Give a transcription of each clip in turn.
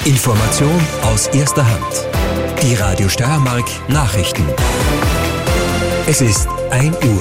Information aus erster Hand. Die Radio Steiermark Nachrichten. Es ist 1 Uhr.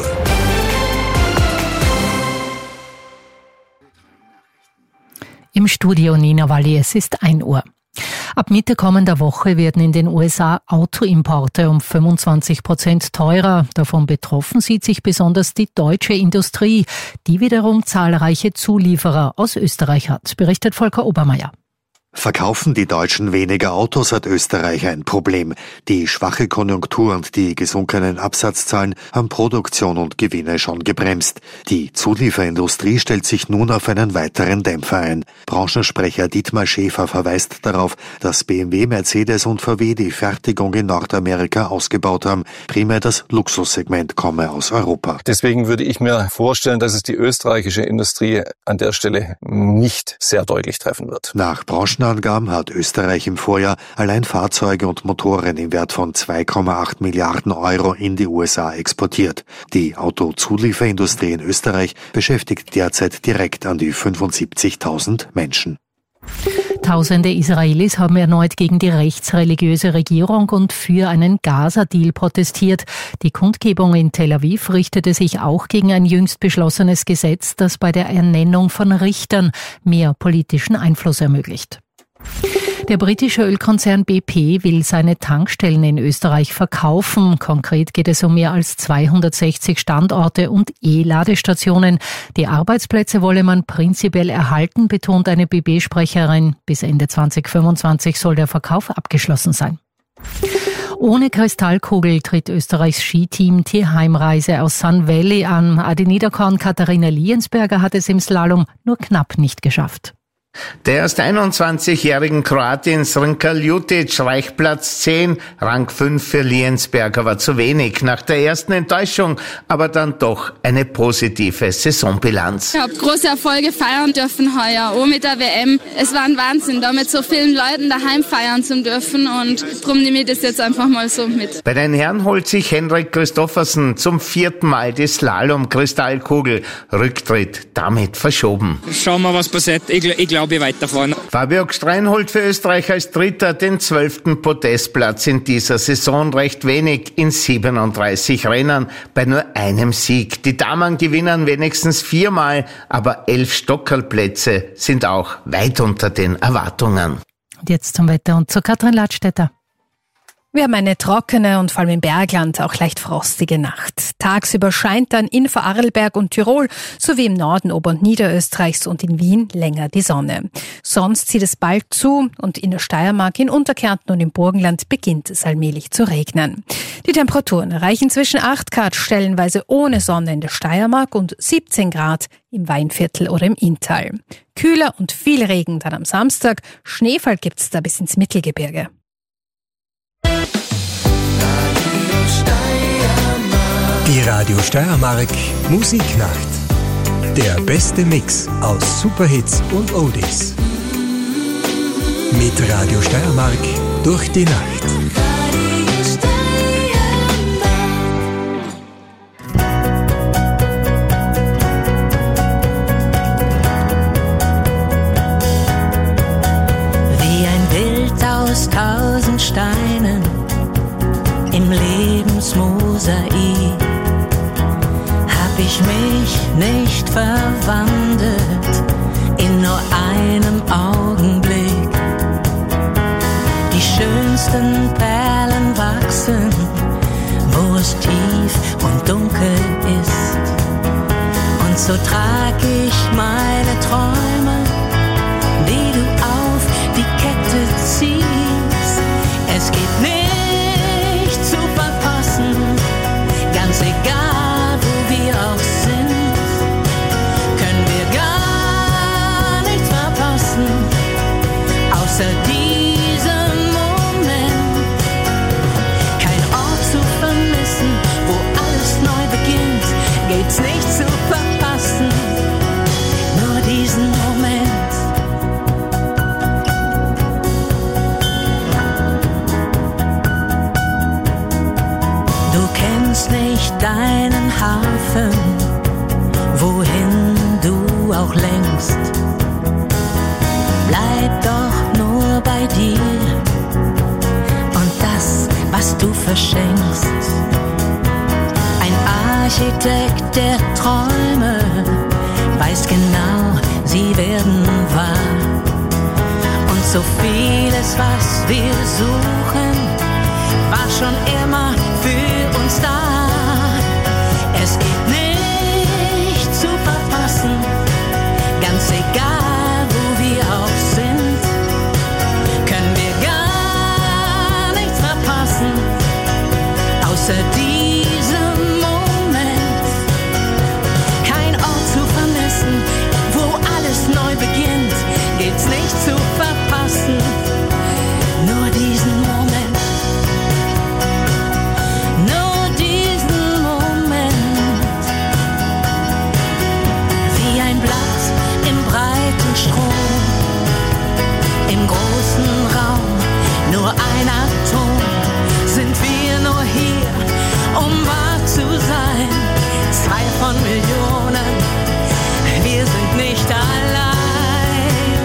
Im Studio Nina Walli, es ist 1 Uhr. Ab Mitte kommender Woche werden in den USA Autoimporte um 25% teurer. Davon betroffen sieht sich besonders die deutsche Industrie, die wiederum zahlreiche Zulieferer aus Österreich hat, berichtet Volker Obermeier. Verkaufen die Deutschen weniger Autos, hat Österreich ein Problem. Die schwache Konjunktur und die gesunkenen Absatzzahlen haben Produktion und Gewinne schon gebremst. Die Zulieferindustrie stellt sich nun auf einen weiteren Dämpfer ein. Branchensprecher Dietmar Schäfer verweist darauf, dass BMW, Mercedes und VW die Fertigung in Nordamerika ausgebaut haben. Primär das Luxussegment komme aus Europa. Deswegen würde ich mir vorstellen, dass es die österreichische Industrie an der Stelle nicht sehr deutlich treffen wird. Nach Branchenangaben hat Österreich im Vorjahr allein Fahrzeuge und Motoren im Wert von 2,8 Milliarden Euro in die USA exportiert. Die Autozulieferindustrie in Österreich beschäftigt derzeit direkt an die 75.000 Menschen. Tausende Israelis haben erneut gegen die rechtsreligiöse Regierung und für einen Gaza-Deal protestiert. Die Kundgebung in Tel Aviv richtete sich auch gegen ein jüngst beschlossenes Gesetz, das bei der Ernennung von Richtern mehr politischen Einfluss ermöglicht. Der britische Ölkonzern BP will seine Tankstellen in Österreich verkaufen. Konkret geht es um mehr als 260 Standorte und E-Ladestationen. Die Arbeitsplätze wolle man prinzipiell erhalten, betont eine BP-Sprecherin. Bis Ende 2025 soll der Verkauf abgeschlossen sein. Ohne Kristallkugel tritt Österreichs Skiteam Tierheimreise aus Sun Valley an. Adi Niederkorn Katharina Liensberger hat es im Slalom nur knapp nicht geschafft. Der erst 21-jährigen Kroatin Srnka Ljutic reicht Platz 10, Rang 5 für Liensberger war zu wenig. Nach der ersten Enttäuschung aber dann doch eine positive Saisonbilanz. Ich habe große Erfolge feiern dürfen heuer, auch mit der WM. Es war ein Wahnsinn, da mit so vielen Leuten daheim feiern zu dürfen und darum nehme ich das jetzt einfach mal so mit. Bei den Herren holt sich Henrik Christoffersen zum 4. Mal die Slalom-Kristallkugel. Rücktritt damit verschoben. Schauen wir, was passiert. Ich glaube weiterfahren. Fabio Gstrein holt für Österreich als Dritter den 12. Podestplatz in dieser Saison, recht wenig in 37 Rennen bei nur einem Sieg. Die Damen gewinnen wenigstens 4-mal, aber 11 Stockerlplätze sind auch weit unter den Erwartungen. Und jetzt zum Wetter und zu Katrin Ladstätter. Wir haben eine trockene und vor allem im Bergland auch leicht frostige Nacht. Tagsüber scheint dann in Vorarlberg und Tirol sowie im Norden Ober- und Niederösterreichs und in Wien länger die Sonne. Sonst zieht es bald zu und in der Steiermark, in Unterkärnten und im Burgenland beginnt es allmählich zu regnen. Die Temperaturen erreichen zwischen 8 Grad stellenweise ohne Sonne in der Steiermark und 17 Grad im Weinviertel oder im Inntal. Kühler und viel Regen dann am Samstag. Schneefall gibt's da bis ins Mittelgebirge. Die Radio Steiermark Musiknacht. Der beste Mix aus Superhits und Oldies. Mit Radio Steiermark durch die Nacht. Wie ein Bild aus 1000 Steinen im Lebensmosaik hab ich mich nicht verwandelt in nur einem Augenblick. Die schönsten Perlen wachsen, wo es tief und dunkel ist. Und so trag ich meine Träume, die du auf die Kette ziehst. Es geht nicht zu verpassen, ganz egal wo wir auch sind, können wir gar nichts verpassen, außer diesem Moment. Kein Ort zu vermissen, wo alles neu beginnt, geht's nicht zu verpassen, nur diesen Moment. Du kennst nicht deinen Hafen, wohin du auch lenkst. Bleib doch nur nur bei dir. Und das, was du verschenkst, ein Architekt der Träume, weiß genau, sie werden wahr. Und so vieles, was wir suchen, war schon immer für uns da. Es geht nicht zu verpassen, ganz egal, wo wir auch sind, können wir gar nichts verpassen, außer diesem Moment. Kein Ort zu vermissen, wo alles neu beginnt, geht's nicht zu verpassen, nur diesen Moment. Strom, im großen Raum, nur ein Atom, sind wir nur hier, um wahr zu sein. 2 von Millionen, wir sind nicht allein.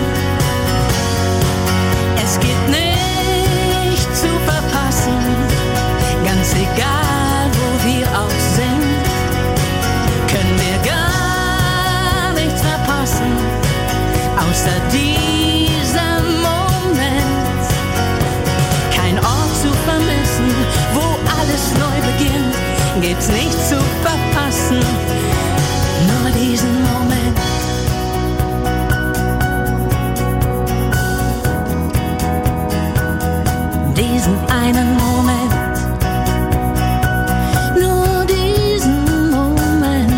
Es geht nicht zu verpassen, ganz egal, wo wir auch sind, können wir gar nichts verpassen, außer diesem Moment. Kein Ort zu vermissen, wo alles neu beginnt, geht's nicht zu verpassen, nur diesen Moment. Diesen einen Moment. Nur diesen Moment.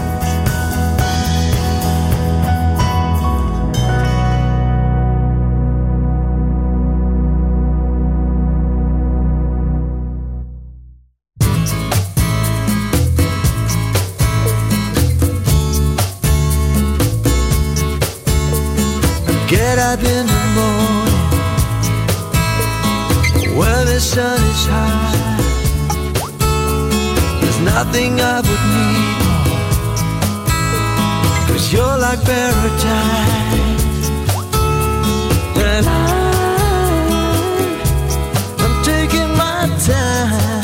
Get up in the morning when the sun is high. There's nothing I would need more, 'cause you're like paradise. And I'm taking my time,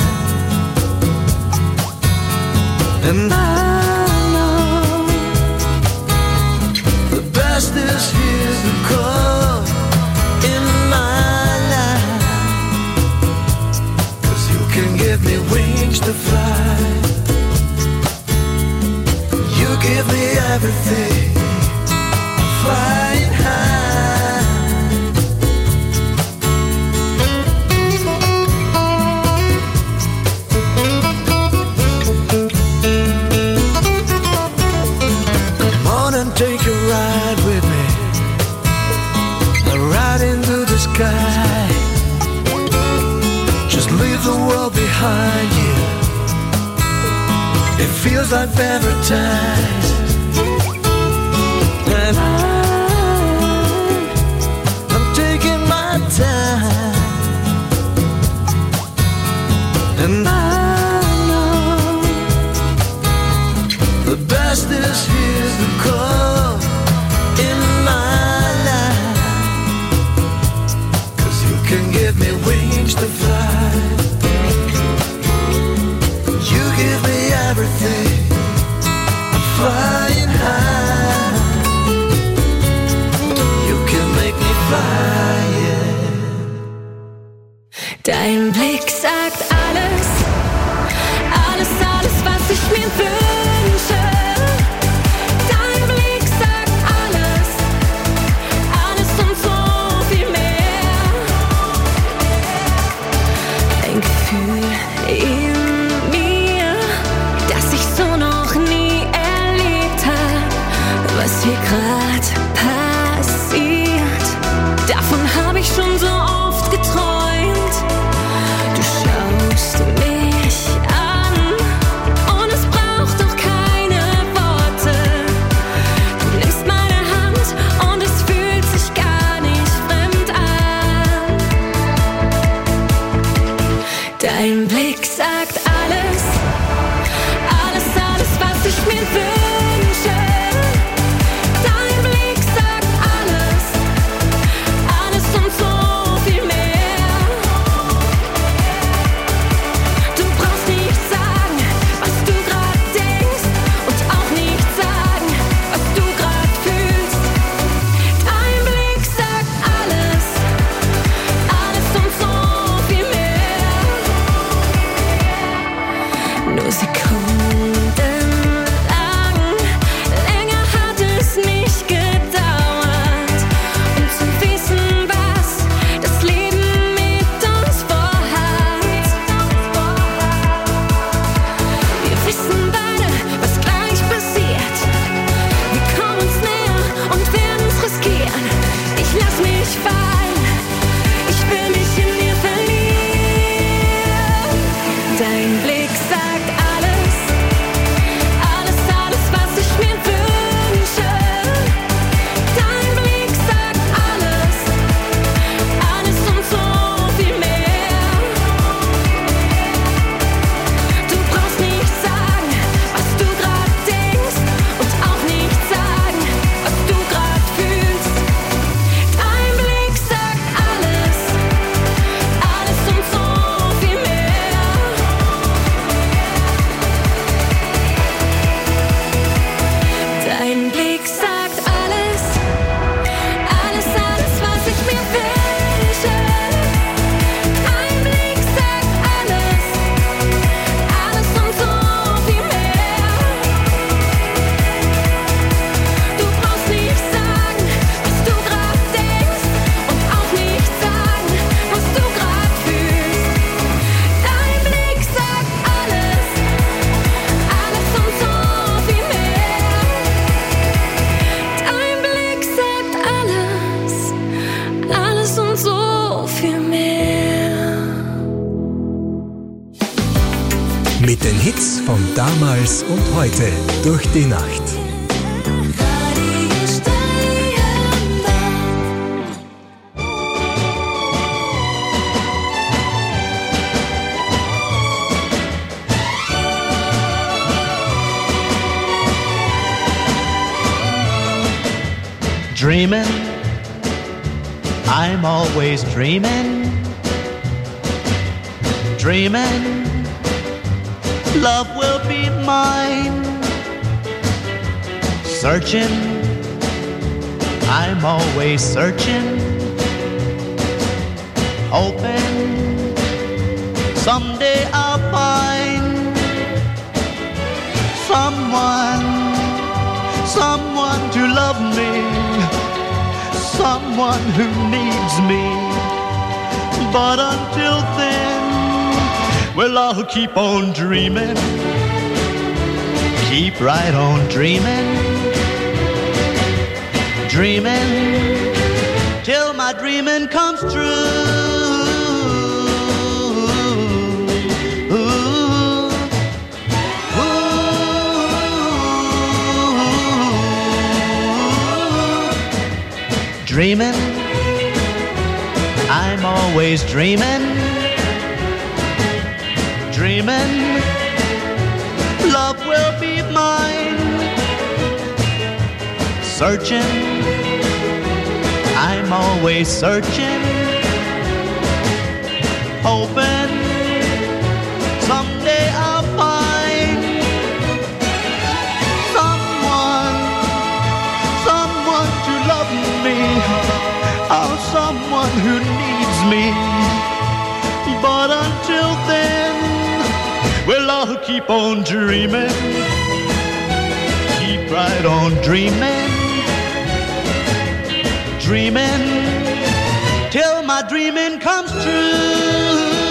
and I know the best is here to come in my life, 'cause you can give me wings to fly. You give me everything, I'm flying high. Come on and take a ride with me, right into the sky. Just leave the world behind you, it feels like paradise. And I'm taking my time, and I know the best is here to come in my life, 'cause you can give me wings to fly. You give me everything, I'm flying high. You can make me fly, yeah. Dein Blick sagt alles, alles, alles, was ich mir wünsche. Dein Blick sagt alles, alles und so viel mehr. Ein Gefühl in mir, das ich so noch nie erlebt habe. Was hier grad passiert, davon habe ich schon so oft geträumt. Du schaust mich an und es braucht doch keine Worte. Du nimmst meine Hand und es fühlt sich gar nicht fremd an. Dein Blick sagt alles, alles, alles, was ich mir wünsche. Dein Blick sagt alles, alles und so Mit den Hits von damals und heute durch die Nacht. Dreaming, I'm always dreaming. Dreaming, love will be mine. Searching, I'm always searching. Hoping, someday I'll find someone to love me, someone who needs me. But until then, well, I'll keep on dreaming, keep right on dreaming, dreaming till my dreaming comes true. Dreaming, I'm always dreaming. Dreaming, love will be mine. Searching, I'm always searching. Hoping, someday I'll find someone to love me. Oh, someone who needs me. But until then, well, I'll keep on dreaming, keep right on dreaming, dreaming till my dreaming comes true.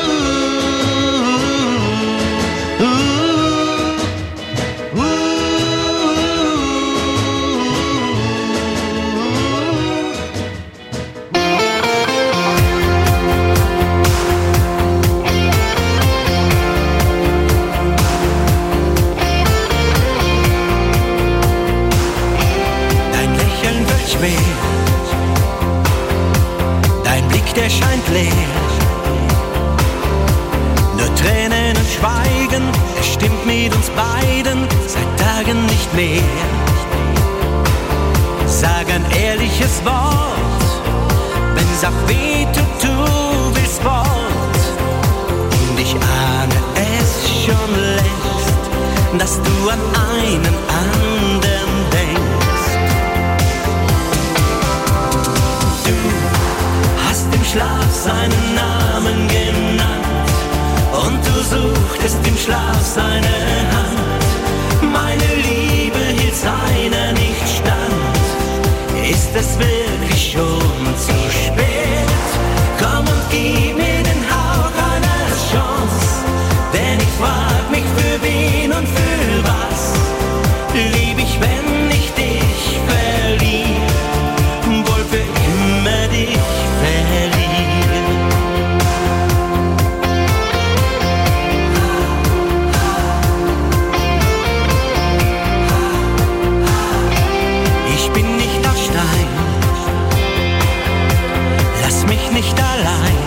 Dein Blick, der scheint leer. Nur Tränen und Schweigen, es stimmt mit uns beiden seit Tagen nicht mehr. Sag ein ehrliches Wort, wenn's auch weh tut, du willst fort. Und ich ahne es schon längst, dass du an einen anderen denkst. Im Schlaf seinen Namen genannt und du suchtest im Schlaf seine Hand. Meine Liebe hielt seiner nicht stand. Ist es wirklich schon zu spät? Komm und gib mir den Hauch einer Chance, denn ich frag mich für wen und für was. Lieb ich, wenn ich dich verlieb, wohl für immer dich verlieb. Ich bin nicht aus Stein, lass mich nicht allein.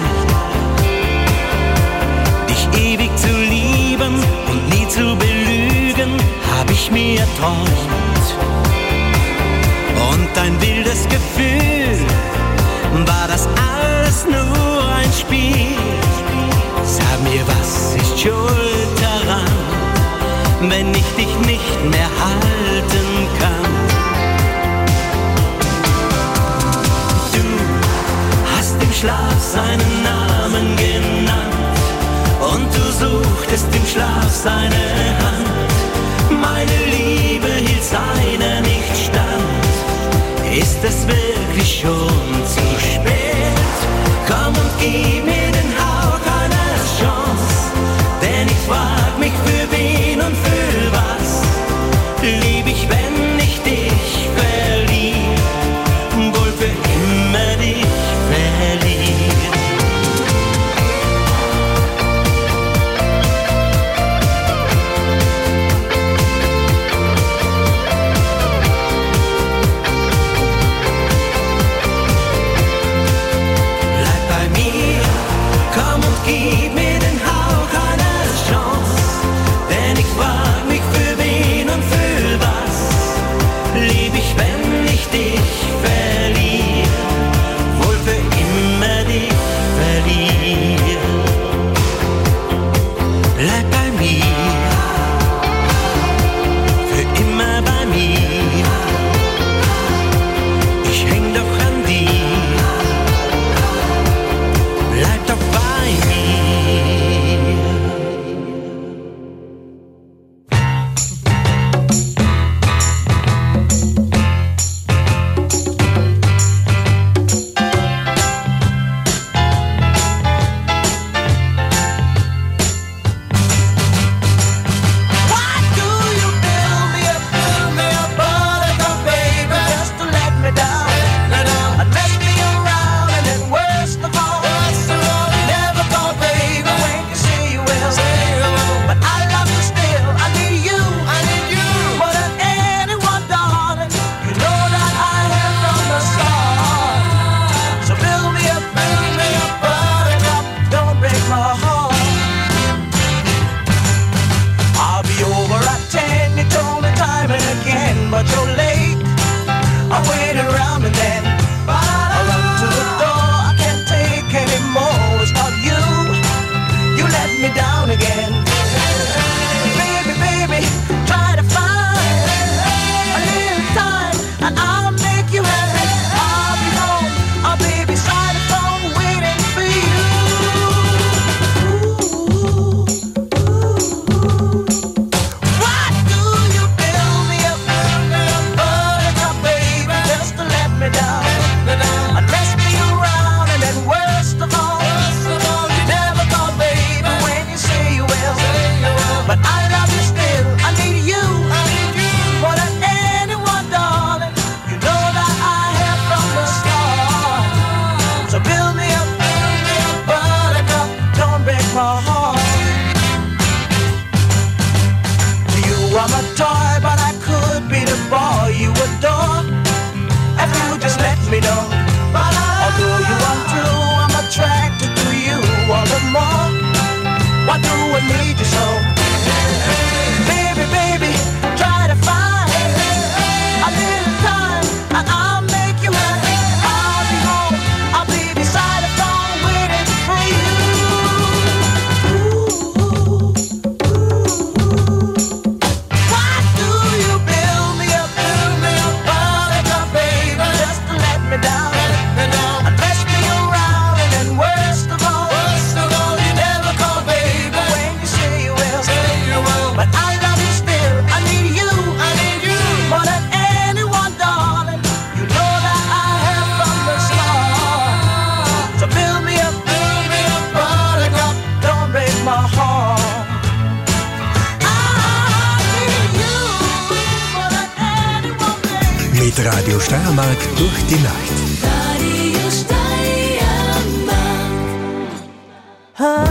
Dich ewig zu lieben und nie zu belügen, hab ich mir erträumt. Und ein wildes Gefühl, war das alles nur ein Spiel? Sag mir, was ist schuld daran, wenn ich dich nicht mehr halten kann? Du hast im Schlaf seinen Namen genannt und du suchtest im Schlaf seine Hand. Meine Liebe hielt seiner nicht stand. Ist es wirklich schon zu spät? Komm und gib mir den Hauch einer Chance, denn ich frag mich für wen und für was. Lieb ich, wenn ich dich verlieb, wohl für immer dich verlieb. bleib bei mir, für immer bei mir. Ich häng doch an dir, bleib doch bei mir. Mit Radio Steiermark durch die Nacht. Radio Steiermark.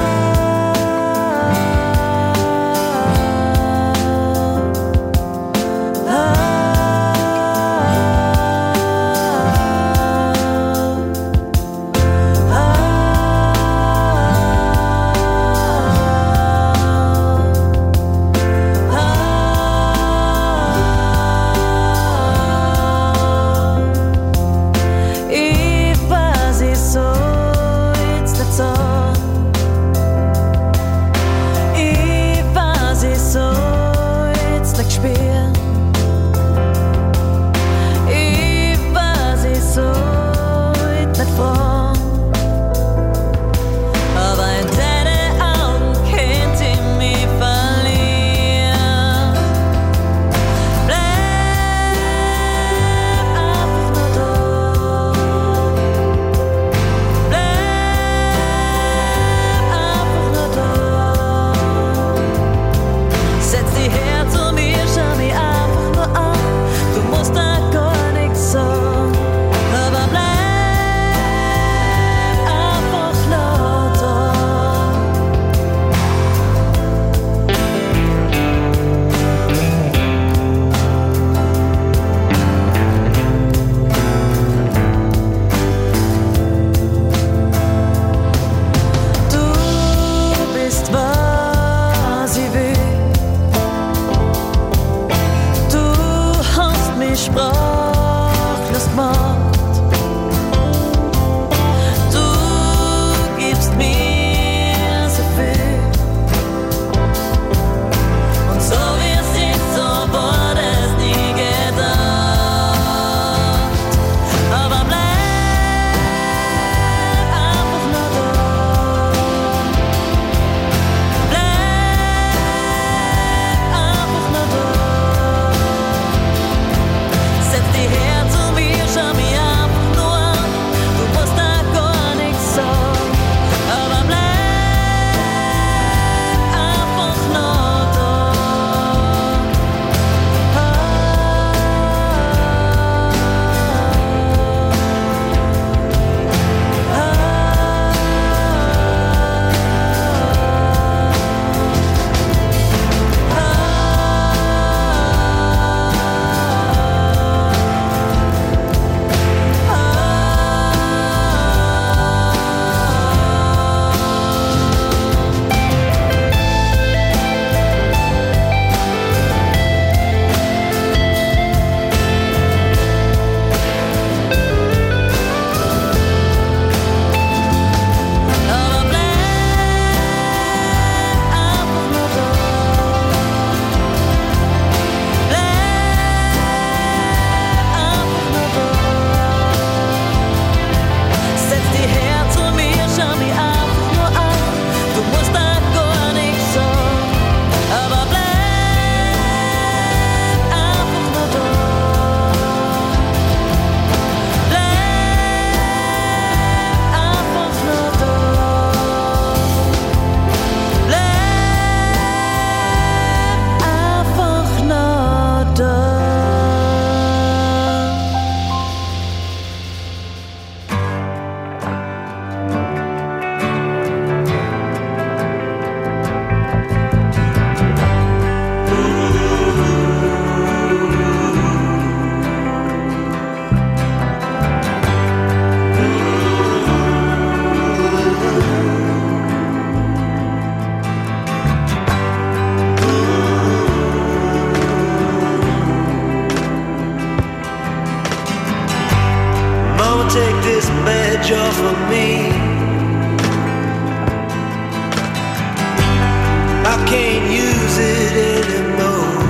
can't use it anymore.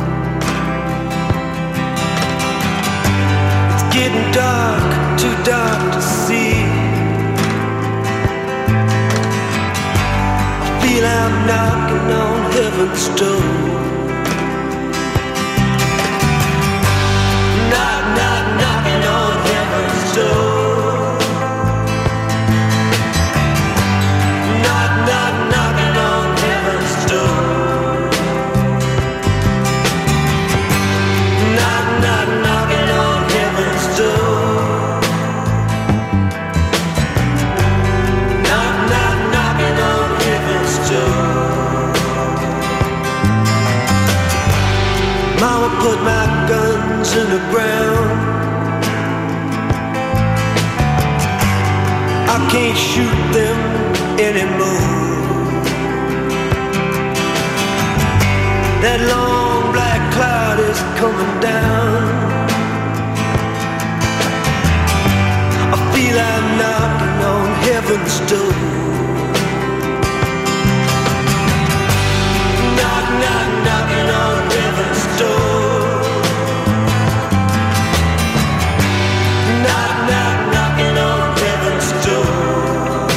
It's getting dark, too dark to see. I feel I'm knocking on heaven's door. Knocking on heaven's door. Knocking on heaven's door. Knocking on heaven's door. Knocking on heaven's door. Mama put my guns in the ground. I can't shoot them anymore. That long black cloud is coming down. I feel I'm knocking on heaven's door. Knocking on heaven's door. Knocking on heaven's door.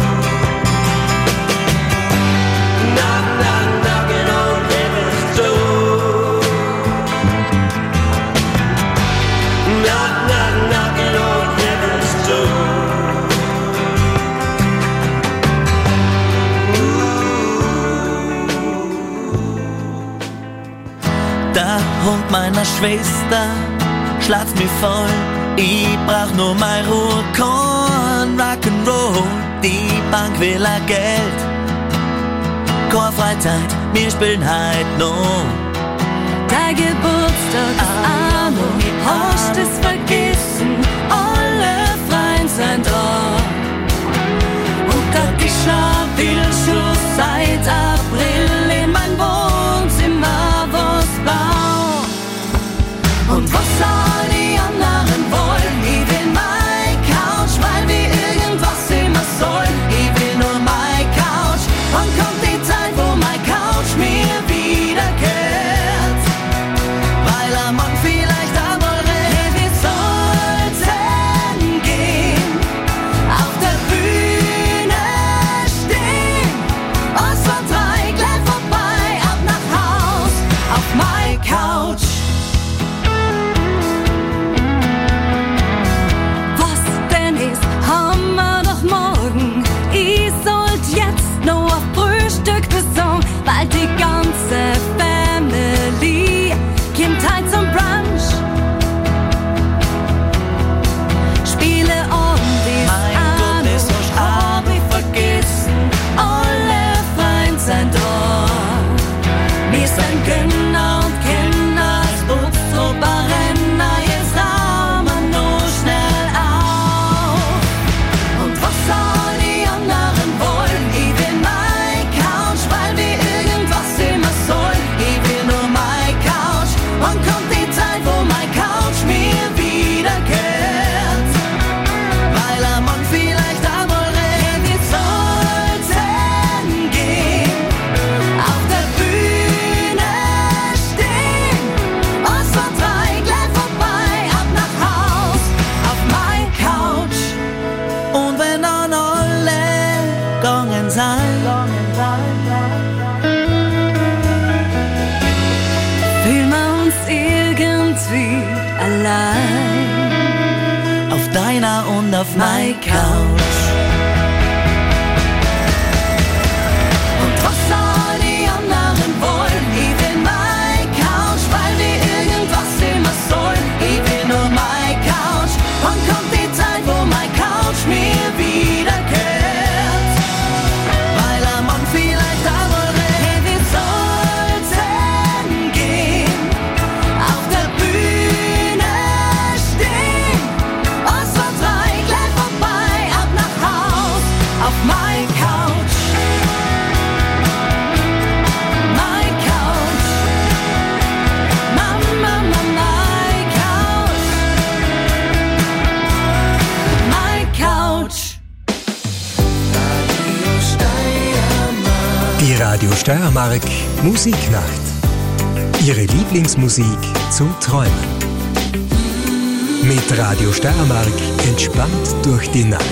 Knocking on heaven's door. Knocking on heaven's door. Der Hund meiner Schwester schlatzt mich voll. Ich brauch nur mein Ruhe, kein Rock'n'Roll. Die Bank will ein Geld, keine Freizeit, wir spielen heute noch. Dein Geburtstag ist auch noch, hast es vergessen, alle Freunde sind da. Und Gott, ich schau will schon seit April in mein Wohnzimmer was blau. Und was soll die anderen wollen? Ich will mein Couch, weil wir irgendwas immer sollen. Ich will nur mein Couch. Wann kommt die Zeit, wo mein Couch mir wieder gehört? Weil am Mann vielleicht einmal redet, wir sollten gehen, auf der Bühne stehen. Uns von 3 gleich vorbei, ab nach Haus, auf mein Couch. Weil die ganze Family kommt heute zum Brunch. Spiele Oldies an und hab ich vergessen, alle Freunde sind da. Wir sind Kinder und Kinder, als Buchstrober Renner, jetzt haben wir nur schnell auf. Und was soll die anderen wollen? Ich will mein Couch, weil wir irgendwas immer sollen. Ich will nur mein Couch. Wann kommt die Zeit, wo mein Couch mir wieder gehört? Weil am Mann vielleicht einmal redet, wir sollten gehen, auf der Bühne stehen. Uns von 3 gleich vorbei, ab nach Haus, auf mein Couch. Und wenn dann alle gegangen sind, fühlen wir uns irgendwie allein. auf deiner und auf mein Couch. Und was soll die anderen wollen? Ich will mein Couch, weil wir irgendwas immer sollen. Ich will nur mein Couch. Wann kommt die Zeit, wo mein Couch mir wieder gehört? Weil am Mann vielleicht einmal redet, wir sollten gehen, auf der Bühne stehen. Uns von 3 gleich vorbei, ab nach Radio Steiermark Musiknacht. Ihre Lieblingsmusik zum Träumen. Mit Radio Steiermark entspannt durch die Nacht.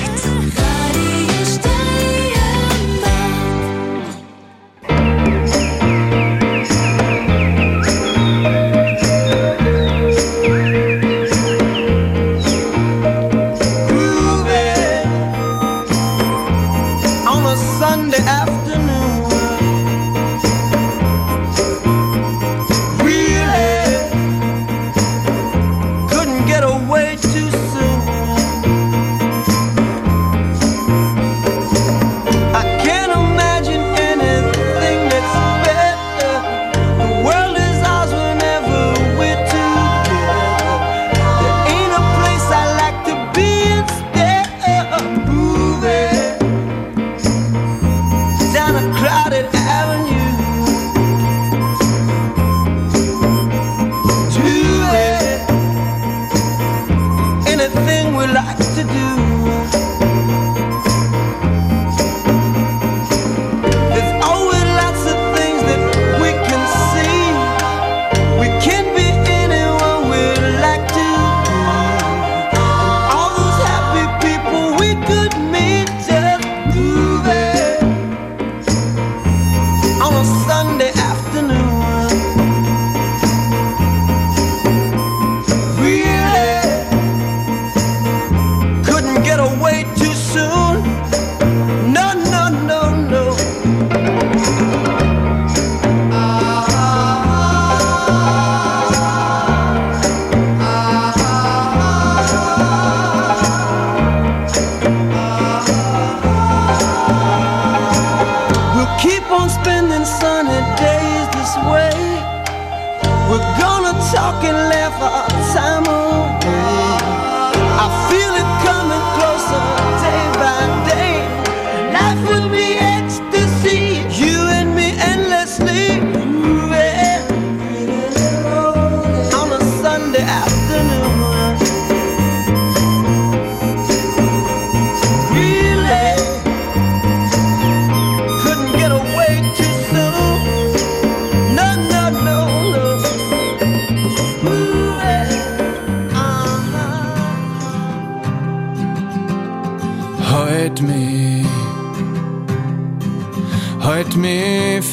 Halt mich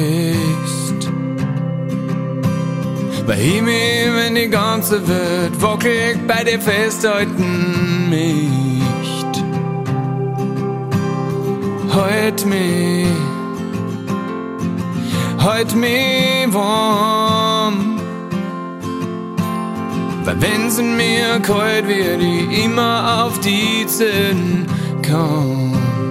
fest, weil ich mich, wenn die ganze Welt wackelt, bei dir festhalten möcht. Halt mich warm, weil wenn's in mir kalt wird, ich immer auf die Zähne komm.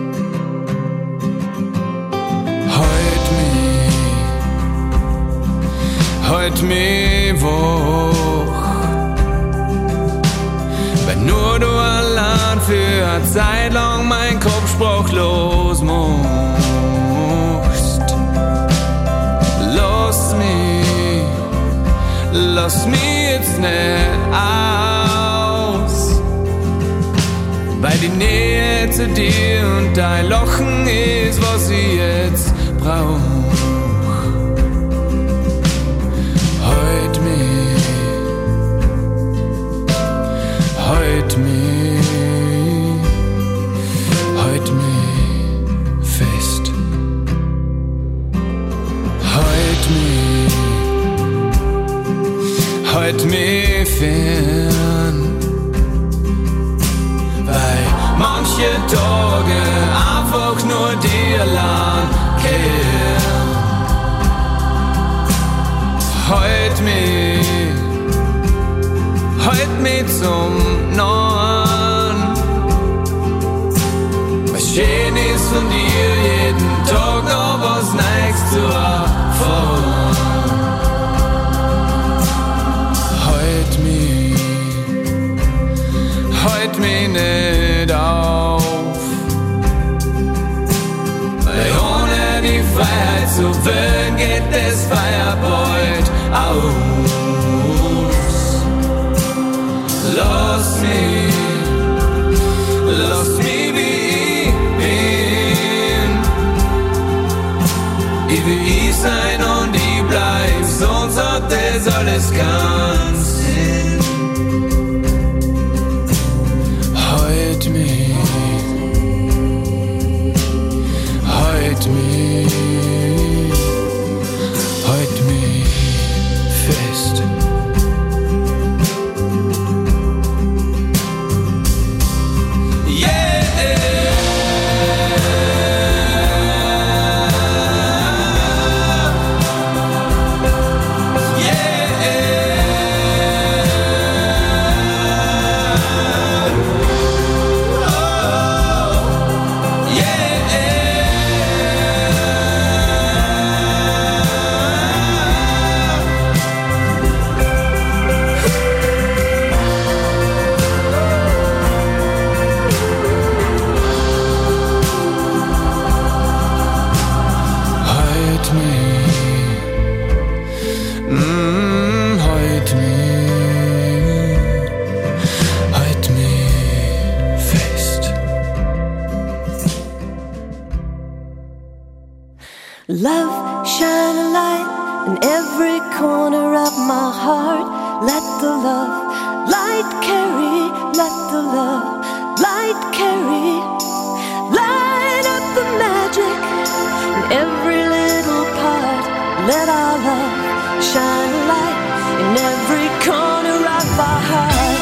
Halt mich wach, weil nur du allein für eine Zeit lang mein Kopf sprachlos machst. Lass mich jetzt nicht aus, weil die Nähe zu dir und dein Lachen ist, was ich jetzt brauch. Halt mich fest. Halt mich fern, weil manche Tage einfach nur dir allein kehren. Halt mich zum Nahen, was schön ist von dir, jeden Tag noch was Neues zu erfahren. Halt mich nicht auf, weil ohne die Freiheit zu wählen geht das Feuer bald aus. Lass mich wie ich bin. ich sein und ich bleib, sonst hat das alles keinen Sinn. Halt mich, halt mich, halt mich fest. Love, shine a light in every corner of my heart. Let the love light carry, let the love light carry. Light up the magic in every little part. Let our love shine a light in every corner of our hearts.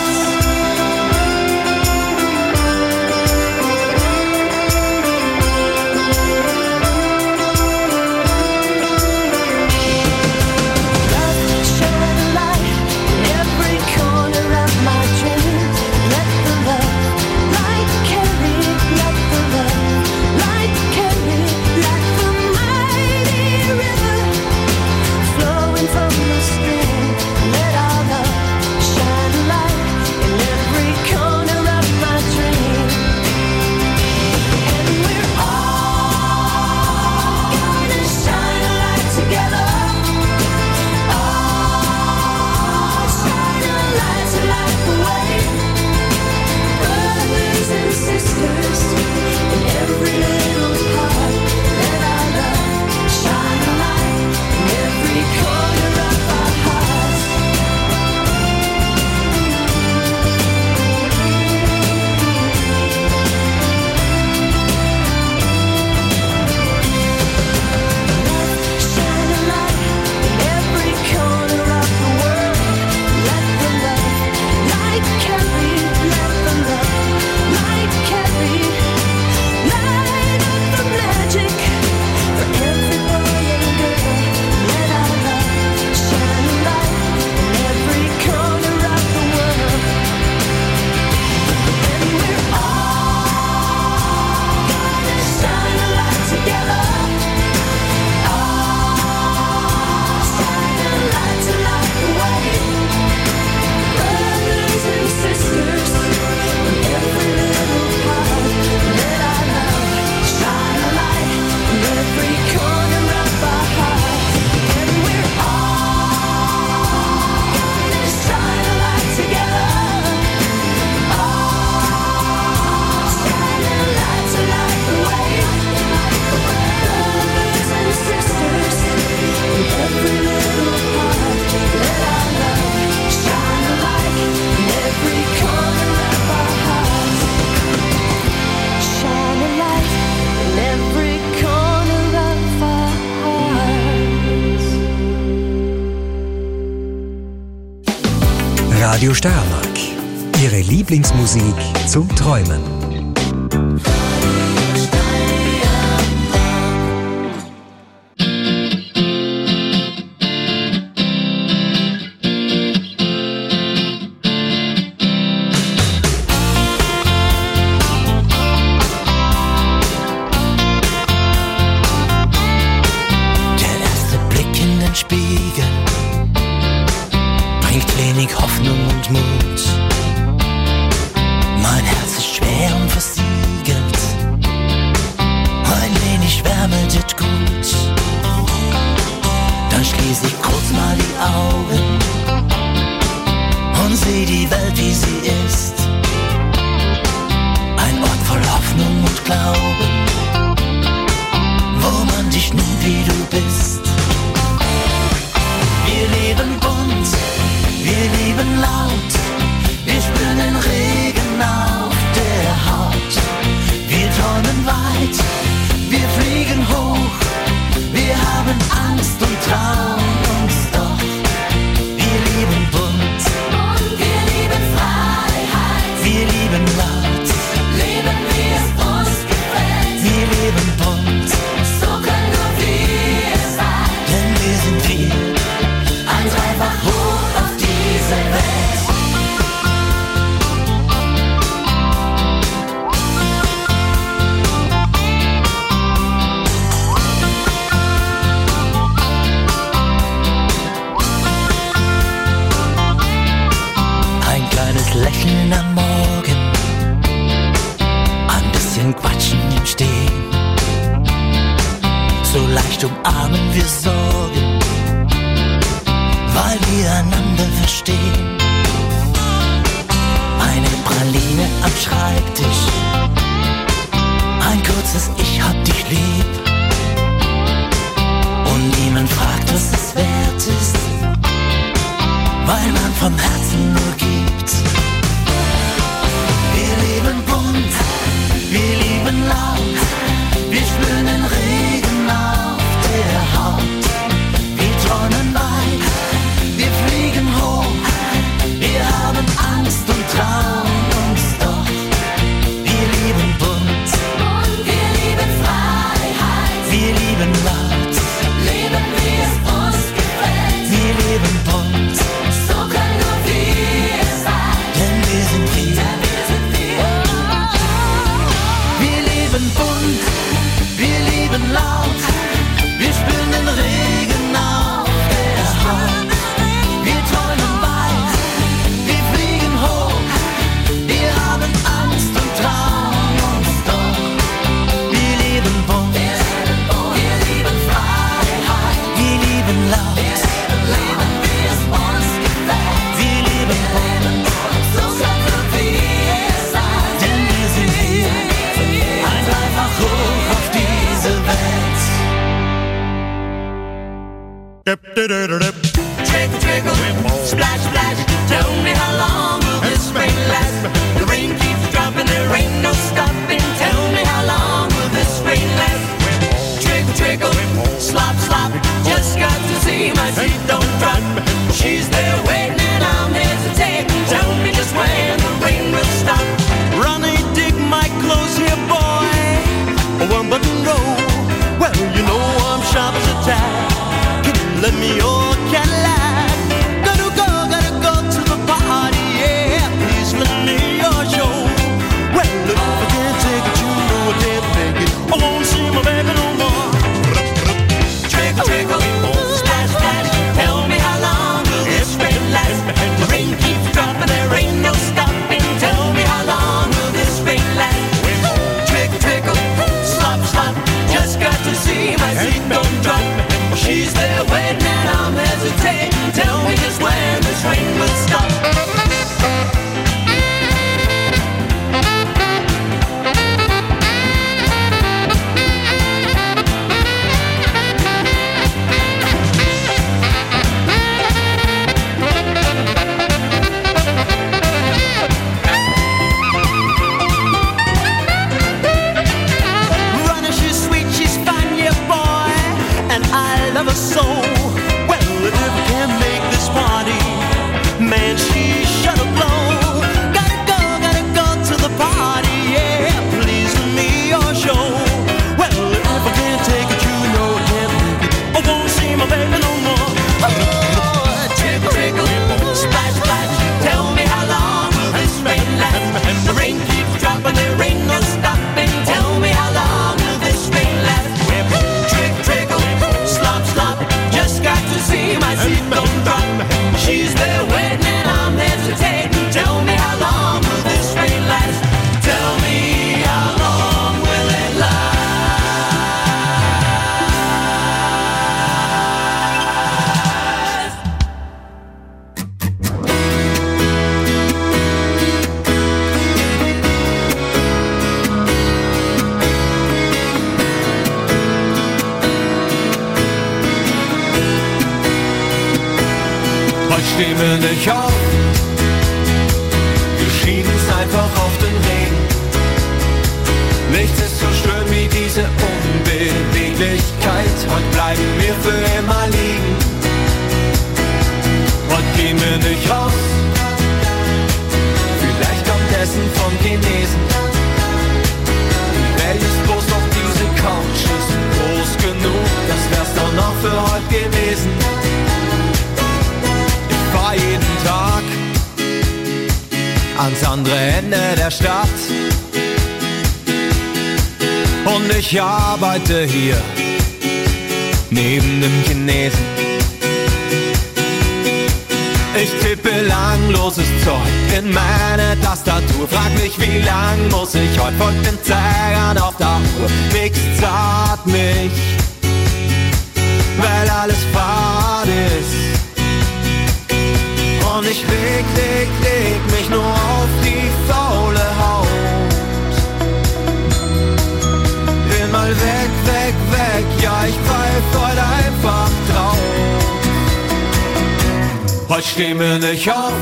Radio Steiermark. Ihre Lieblingsmusik zum Träumen. wo man dich nimmt, wie du bist. Wir leben bunt, wir lieben laut, wir spüren den Regen auf der Haut. Wir träumen weit, wir fliegen hoch, wir haben Angst und trauen uns doch. Wir lieben bunt, wir lieben Freiheit, wir lieben laut, leben wie es uns gefällt. Wir leben bunt, so können nur wir sein, denn wir sind wir, ein dreifach hoch auf diese Welt. Ein kleines Lächeln am Morgen, ein bisschen Quatschen im Stehen, so leicht umarmen wir Sorgen, weil wir einander verstehen. Eine Praline am Schreibtisch, ein kurzes Ich hab dich lieb, und niemand fragt, was es wert ist, weil man vom Herzen nur gibt. Wir leben bunt, wir lieben laut, wir spüren den Regen auf der Haut. Wir träumen weit, wir fliegen hoch, wir haben Angst und trauen uns doch. Wir lieben bunt, wir lieben Freiheit, wir lieben laut, leben wie es uns gefällt. Wir leben bunt, so können nur wir sein, denn wir sind wir. Wir leben bunt, wir lieben laut, wir spüren den Regen auf der Haut. Wir träumen weit, wir fliegen hoch, wir haben Angst und trauen uns doch. Wir leben bunt, wir lieben Freiheit, wir lieben laut, leben wie es uns gefällt. Wir leben bunt, so können nur wir sein, denn wir sind wir, ein dreifach hoch auf diese Welt. Trickle, trickle, splash, splash, tell me how long will this rain last? The rain keeps dropping, there ain't no stopping, tell me how long will this rain last? Trickle, trickle, slop, slop, just got to see my feet don't drop. She's there waiting and I'm hesitating, tell me just when the rain will stop. Ronnie, dig my clothes here, boy, a one button roll. Well, you know I'm sharp as a tack. Can you lend me your Cadillac? Gotta go to the party, yeah. Please lend me your show. Well, if I can't take it, you know I can't make it. I won't see my baby no more. Trickle, trickle, splash, splash, tell me how long will this rain last? The rain keeps dropping, there ain't no stopping, tell me how long will this rain last? Trickle, trickle, slop, slop, just got to see my feet don't drop. She's there waiting and I'm hesitating, tell me just when this rain will stop. Ronnie, she's sweet, she's fine, yeah, boy, and I love her so. Well, if I can't make this party, man, she should have blown. Gotta go to the party, yeah. Please lend me your show. Well, if I can't take it, you know I can't make it. I won't see my baby no more. Oh, trickle, trickle, splash, splash, tell me how long will this rain last? The rain keeps dropping, there ain't no stopping, tell me how long will this rain last? Trickle, trickle, slop, slop, just got to see my feet don't drop. She's there waiting and I'm hesitating, Heute stehen wir nicht auf, wir schieben's einfach auf den Regen. Nichts ist so schön wie diese Unbeweglichkeit. Heute bleiben wir für immer liegen. Heute gehen wir nicht raus, vielleicht kommt Essen vom Chinesen. Die Welt ist bloß noch diese Couch, ist groß genug, das wär's doch noch für heute gewesen. Ich fahr jeden Tag ans andere Ende der Stadt und ich arbeite hier neben dem Chinesen. Ich tippe langloses Zeug in meine Tastatur. Frag mich, wie lang muss ich heute folgt den Zeigern auf der Uhr. Nix zahlt mich, weil alles fad ist. Und ich leg mich nur auf die faule Haut. Bin mal weg, ja ich pfeif heute einfach drauf. Heute stehen wir nicht auf,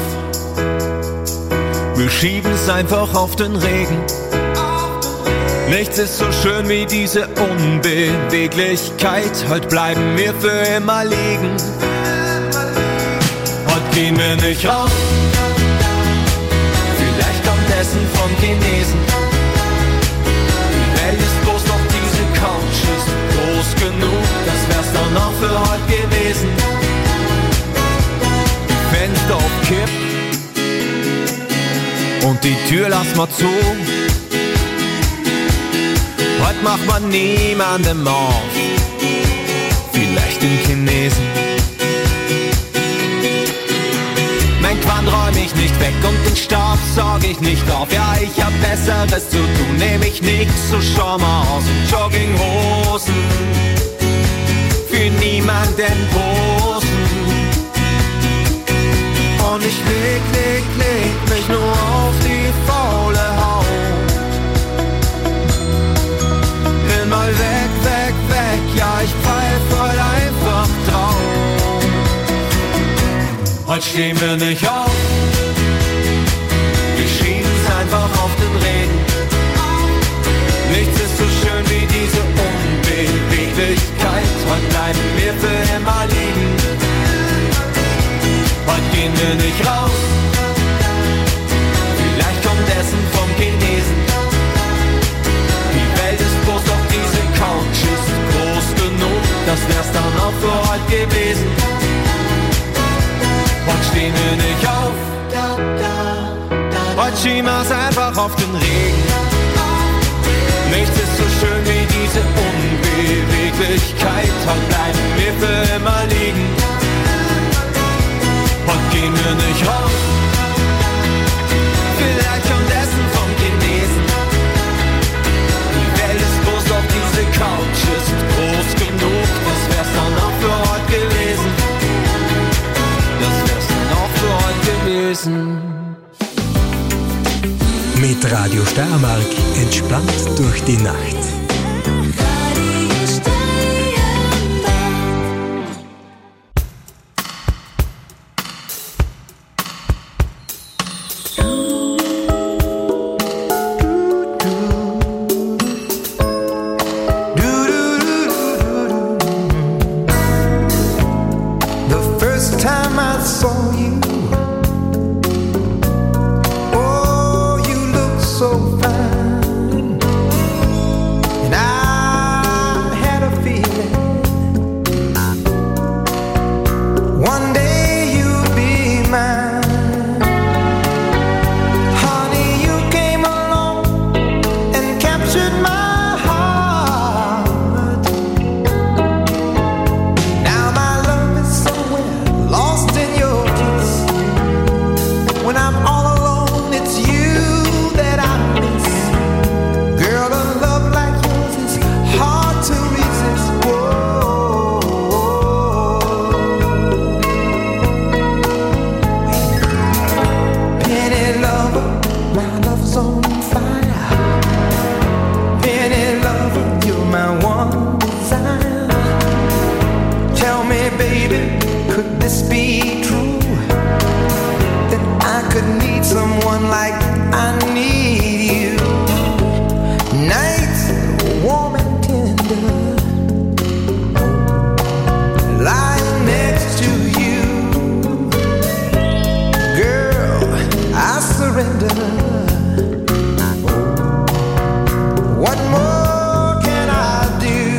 wir schieben's einfach auf den Regen. Nichts ist so schön wie diese Unbeweglichkeit. Heute bleiben wir für immer liegen. Heute gehen wir nicht raus, vielleicht kommt Essen vom Chinesen. Die Welt ist bloß noch diese Couch, ist groß genug, das wär's doch noch für heute gewesen. Fenster auf Kipp und die Tür lass mal zu. Heute macht man niemandem auf, vielleicht den Chinesen. Mein Quant räum ich nicht weg und den Staub saug ich nicht auf. Ja, ich hab Besseres zu tun, nehm ich nix, so schau mal aus. Jogginghosen, für niemanden posen. Und ich leg mich nur auf die faule Haut. Bin mal weg, ja ich pfeif heute einfach drauf. Heute stehen wir nicht auf, wir schieben's einfach auf den Regen. Nichts ist so schön wie diese Unbeweglichkeit. Heute bleiben wir für immer liegen. Heute gehen wir nicht raus, vielleicht kommt Essen vom Chinesen. Die Welt ist bloß doch diese Couch, ist groß genug, das wär's dann auch für heute gewesen. Heute stehen wir nicht auf, heute schieben wir's einfach auf den Regen. Nichts ist so schön wie diese Unbeweglichkeit. Heute bleiben wir für immer liegen. Heute gehen wir nicht raus, vielleicht kommt Essen vom Chinesen. Die Welt ist bloß auf diese Couch, ist groß genug, das wär's dann auch für heute gewesen. Das wär's dann auch für heute gewesen. Mit Radio Steiermark entspannt durch die Nacht. Could this be true? someone like I need you. Nights warm and tender, lying next to you. Girl, I surrender. What more can I do?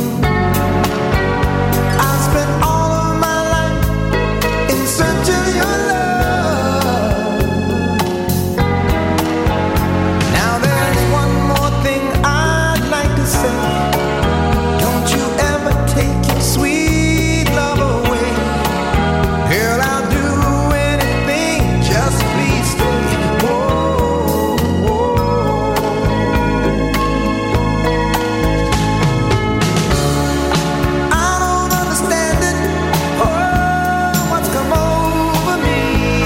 I spent all of my life in search of your love. Now there's one more thing I'd like to say. Don't you ever take your sweet love away. Girl, I'll do anything, just please stay. I don't understand it, what's come over me.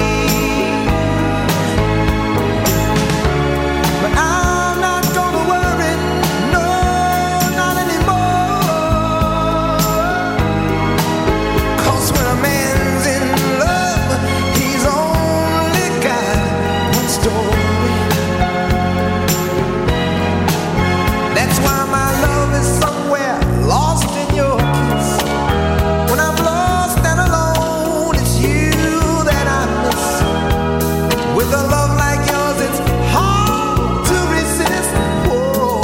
But I'm not gonna worry, no, not anymore. 'Cause when a man's in love, he's only got one story. That's why my love is somewhere lost in your kiss. When I'm lost and alone, it's you that I miss. With a love like yours, it's hard to resist. Whoa.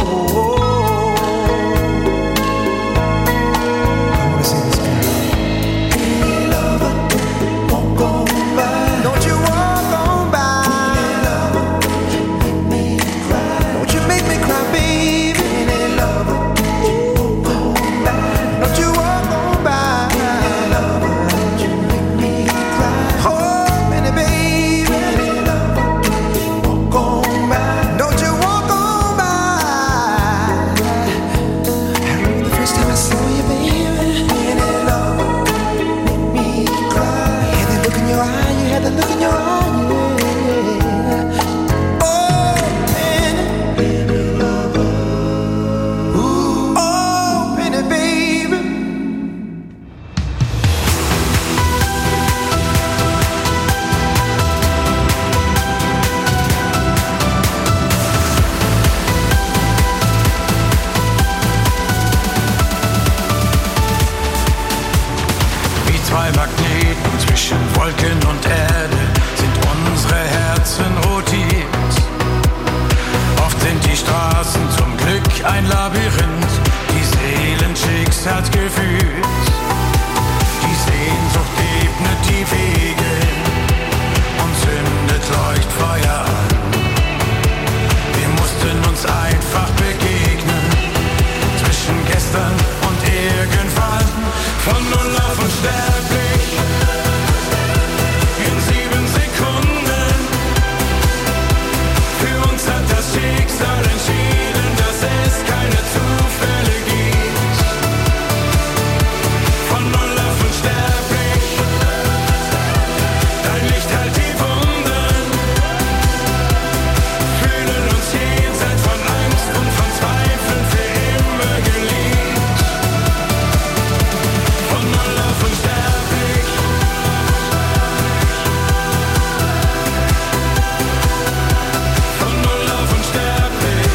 I wanna say this, girl. Hey, lover, walk on by. Don't you walk on by. Hey, lover, don't you make me cry. Don't you make me cry, baby. Hey, lover, walk on by. Don't you walk on by. Hey, lover, don't you make me cry. Oh, Penny, baby. Hey, lover, walk on by. Don't you walk on by. I remember the first time I saw you, baby. Hey, lover, make me cry. You had that look in your eye. You had that look in your eye. Yeah. Oh, Penny, Penny lover. Ooh, oh, Penny, baby. Wie zwei Magneten zwischen Wolken und Erde sind unsere Herzen rotiert. Oft sind die Straßen zum Glück ein Labyrinth, die Seelen Schicksals geführt. Die Sehnsucht ebnet die Wege und zündet Leuchtfeuer an. Wir mussten uns einfach begegnen, zwischen gestern und irgendwann. Von null auf unsterblich, in 7 Sekunden. Für uns hat das Schicksal entschieden, dass es keine Zufälle gibt. Von null auf unsterblich, dein Licht heilt die Wunden. Fühlen uns jenseits von Angst und von Zweifeln für immer geliebt. Von null auf unsterblich. Von null auf unsterblich.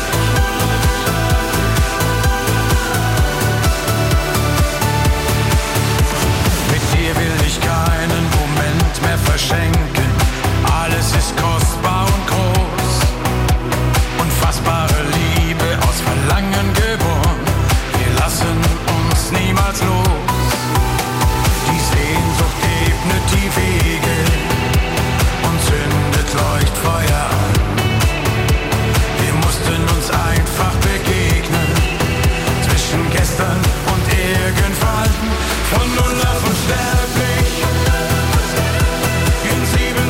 Mit dir will ich keinen Moment mehr verschenken. Alles ist kostbar und groß. Unfassbare Liebe aus Verlangen geboren. Wir lassen uns niemals los. Die Sehnsucht ebnet die Wege und zündet Leuchtfeuer an. Wir mussten uns einfach begegnen, zwischen gestern und irgendwann. Von null auf unsterblich, in 7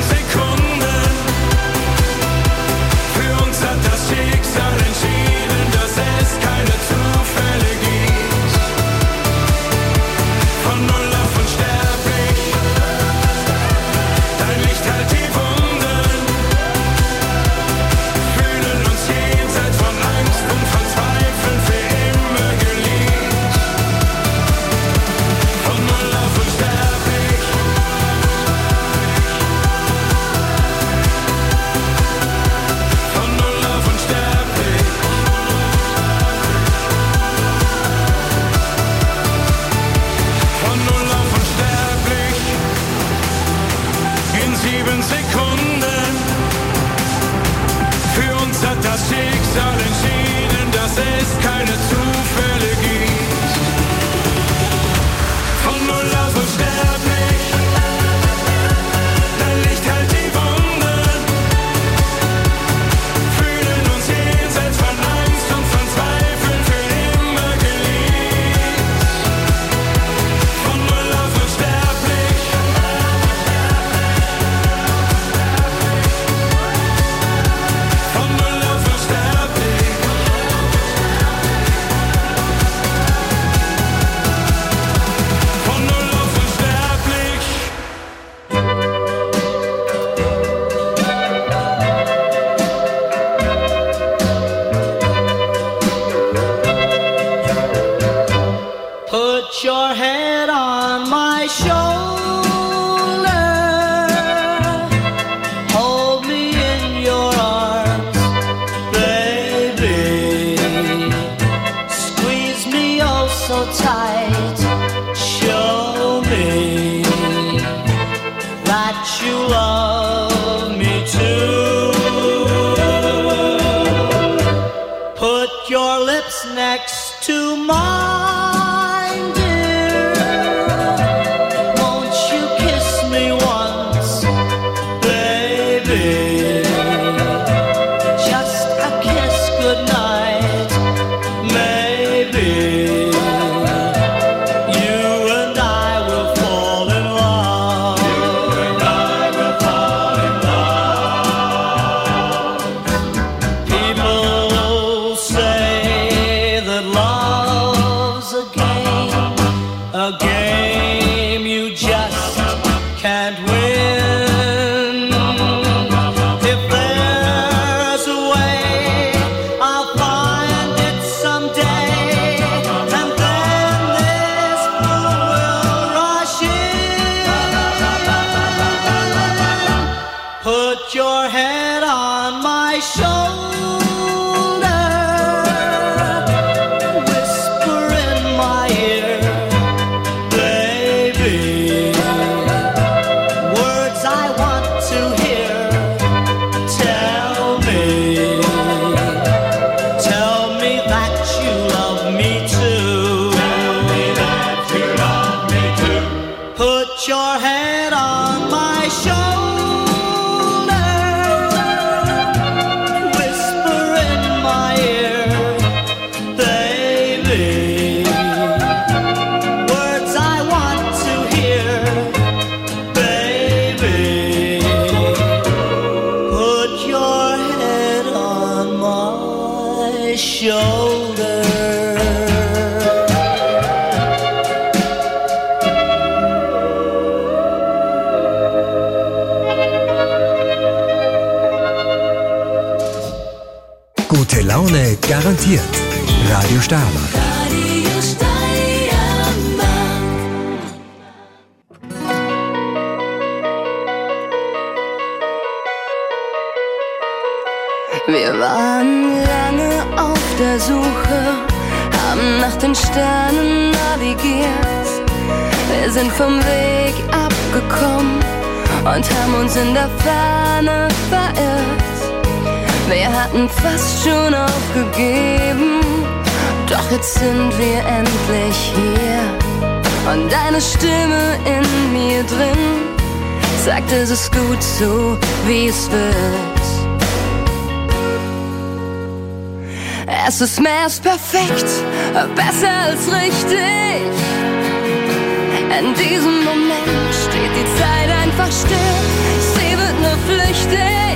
shoulder, hold me in your arms, baby, squeeze me oh so tight, show me that you love me too. Put your lips next to mine, dear. Won't you kiss me once, baby? Just a kiss goodnight, maybe. You and I will fall in love. You and I will fall in love. People say that love's a game you just can't win. If there's a way, I'll find it someday, and then this moon will rush in. Put your head on my shoulder, whisper in my ear, baby, words I want to hear. Tell me that you love me too. Tell me that you love me too. Put your head on my shoulder, whisper in my ear, baby, words I want to hear, baby, put your head on my shoulder. Gute Laune garantiert. Radio Steiermark. Wir waren lange auf der Suche, haben nach den Sternen navigiert. Wir sind vom Weg abgekommen und haben uns in der Ferne verirrt. Wir hatten fast schon aufgegeben, doch jetzt sind wir endlich hier. Und deine Stimme in mir drin sagt, es ist gut so, wie es wird. Es ist mehr als perfekt, besser als richtig. In diesem Moment steht die Zeit einfach still, sie wird nur flüchtig.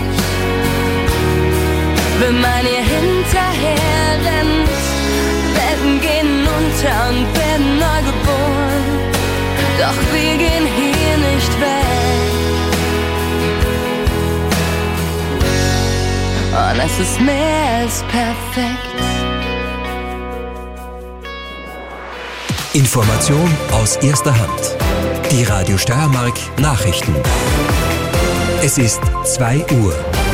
Wenn man ihr hinterher rennt, Welten gehen unter und werden neu geboren. Doch wir gehen hier nicht weg. Und es ist mehr als perfekt. Information aus erster Hand. Die Radio Steiermark Nachrichten. Es ist 2 Uhr.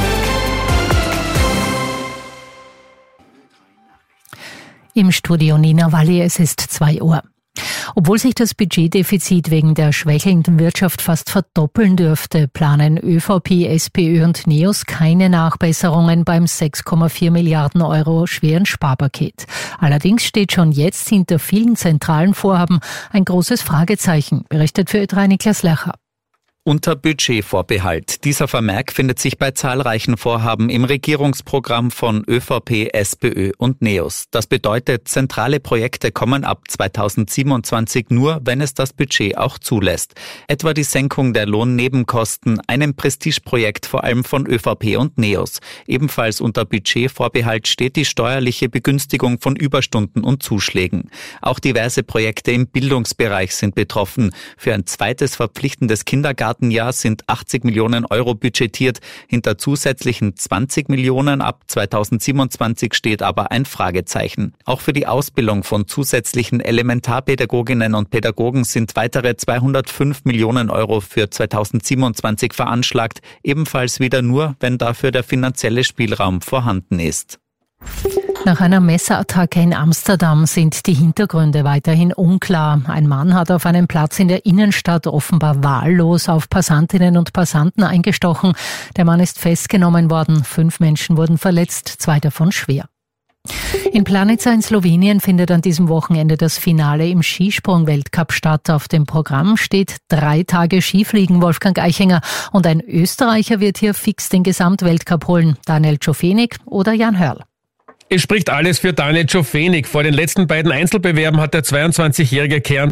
Im Studio Nina Walli, es ist 2 Uhr. Obwohl sich das Budgetdefizit wegen der schwächelnden Wirtschaft fast verdoppeln dürfte, planen ÖVP, SPÖ und NEOS keine Nachbesserungen beim 6,4 Milliarden Euro schweren Sparpaket. Allerdings steht schon jetzt hinter vielen zentralen Vorhaben ein großes Fragezeichen, berichtet für Ö3 Niklas Lercher. Unter Budgetvorbehalt. Dieser Vermerk findet sich bei zahlreichen Vorhaben im Regierungsprogramm von ÖVP, SPÖ und NEOS. Das bedeutet, zentrale Projekte kommen ab 2027 nur, wenn es das Budget auch zulässt. Etwa die Senkung der Lohnnebenkosten, einem Prestigeprojekt vor allem von ÖVP und NEOS. Ebenfalls unter Budgetvorbehalt steht die steuerliche Begünstigung von Überstunden und Zuschlägen. Auch diverse Projekte im Bildungsbereich sind betroffen. Für ein zweites verpflichtendes Kindergarten Startenjahr sind 80 Millionen Euro budgetiert. Hinter zusätzlichen 20 Millionen ab 2027 steht aber ein Fragezeichen. Auch für die Ausbildung von zusätzlichen Elementarpädagoginnen und Pädagogen sind weitere 205 Millionen Euro für 2027 veranschlagt. Ebenfalls wieder nur, wenn dafür der finanzielle Spielraum vorhanden ist. Nach einer Messerattacke in Amsterdam sind die Hintergründe weiterhin unklar. Ein Mann hat auf einem Platz in der Innenstadt offenbar wahllos auf Passantinnen und Passanten eingestochen. Der Mann ist festgenommen worden. 5 Menschen wurden verletzt, 2 davon schwer. In Planica in Slowenien findet an diesem Wochenende das Finale im Skisprung-Weltcup statt. Auf dem Programm steht 3 Tage Skifliegen, Wolfgang Eichinger. Und ein Österreicher wird hier fix den Gesamtweltcup holen. Daniel Czofenik oder Jan Hörl. Es spricht alles für Daniel Czofenik. Vor den letzten beiden Einzelbewerben hat der 22-jährige Kern